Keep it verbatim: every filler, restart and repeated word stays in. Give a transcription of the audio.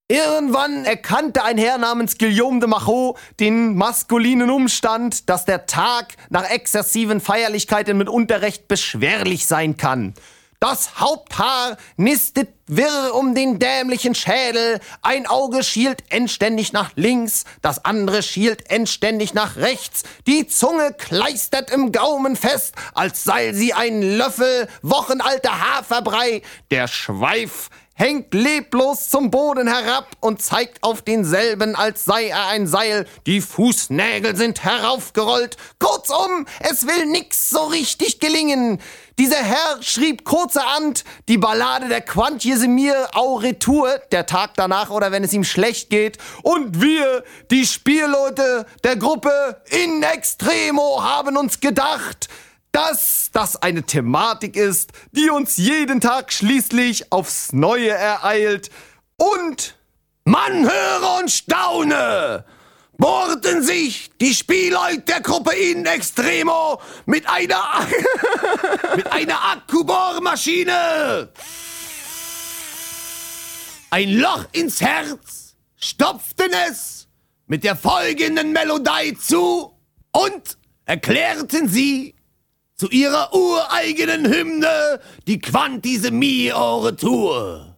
Irgendwann erkannte ein Herr namens Guillaume de Machaut den maskulinen Umstand, dass der Tag nach exzessiven Feierlichkeiten mitunter recht beschwerlich sein kann. Das Haupthaar nistet wirr um den dämlichen Schädel, ein Auge schielt endständig nach links, das andere schielt endständig nach rechts, die Zunge kleistert im Gaumen fest, als sei sie ein Löffel wochenalter Haferbrei, der Schweif hängt leblos zum Boden herab und zeigt auf denselben, als sei er ein Seil. Die Fußnägel sind heraufgerollt. Kurzum, es will nix so richtig gelingen. Dieser Herr schrieb kurzerhand die Ballade der Quantjesemir au Retour, der Tag danach oder wenn es ihm schlecht geht. Und wir, die Spielleute der Gruppe In Extremo, haben uns gedacht, dass das eine Thematik ist, die uns jeden Tag schließlich aufs Neue ereilt. Und man höre und staune, bohrten sich die Spielleute der Gruppe In Extremo mit einer, mit einer Akkubohrmaschine ein Loch ins Herz, stopften es mit der folgenden Melodie zu und erklärten sie zu ihrer ureigenen Hymne die Quantjesemir au Retour.